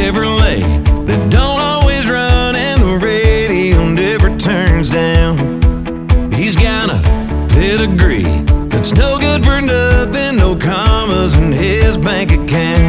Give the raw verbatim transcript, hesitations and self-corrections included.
Chevrolet that don't always run and the radio never turns down. He's got a pedigree that's no good for nothing, no commas in his bank account.